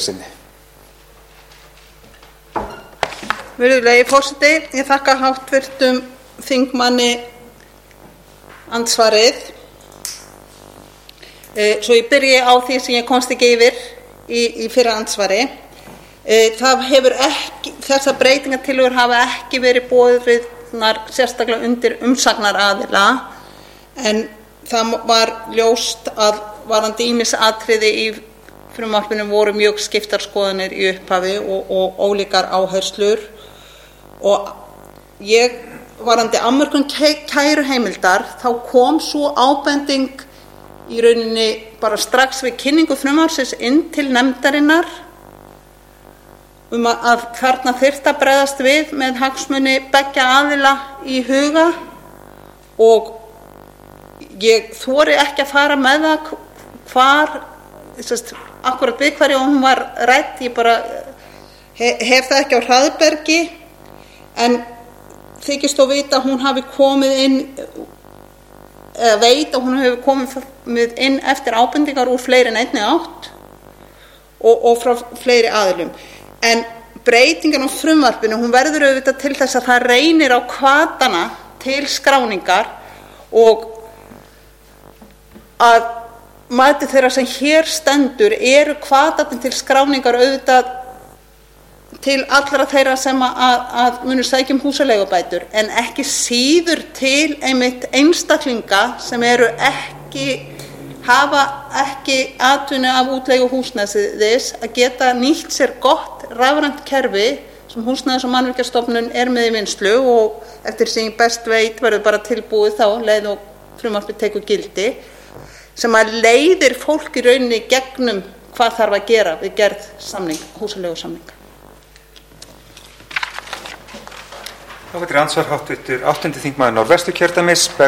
sinni. Virðulegi forseti, ég þakka háttvirtum þingmanni andsvarið. Svo ég byrji á því sem ég komst ekki yfir í fyrra andsvari. Þessar breytingartillögur hafa ekki verið boðnar sérstaklega undir umsagnaraðila, en það var ljóst að varðandi ýmis atriði í frumvarpinu voru mjög skiptar skoðanir í upphafi og ólíkar áherslur. Og ég varðandi afmörkun kæruheimildar, þá kom svo ábending í rauninni bara strax við kynningu frumvarpsins inn til nefndarinnar að þarna þyrfti að bregðast við með hagsmuni beggja aðila í huga, og ég þori ekki að fara með það akkurat við hverju hún var rædd. Ég bara hef það ekki á hraðbergi, en þykist þó vita að hún hafi komið inn, eða veit að hún hefur komið inn eftir ábendingar úr fleiri en einni átt og frá fleiri aðilum. En breytingan á frumvarpinu, hún verður auðvitað til þess að það reynir á hvatana til skráningar, og að mati þeirra sem hér stendur eru hvatarnir til skráningar auðvitað til allra þeirra sem að munu sækja húsaleigubætur, en ekki síður til einmitt einstaklinga sem hafa ekki atvinnu af útleigu húsnæðis að geta nýtt sér gott rafrænt kerfi sem Húsnæðis- og mannvirkjastofnun er með í vinnslu, og eftir sem ég best veit verður bara tilbúið þá leið og frumvarpið tekur gildi, sem að leiðir fólk í rauninni gegnum hvað þarf að gera við gerð húsaleigusamninga. Þá veitir andsvar háttvirtur 8. þingmaður Norðvesturkjördæmis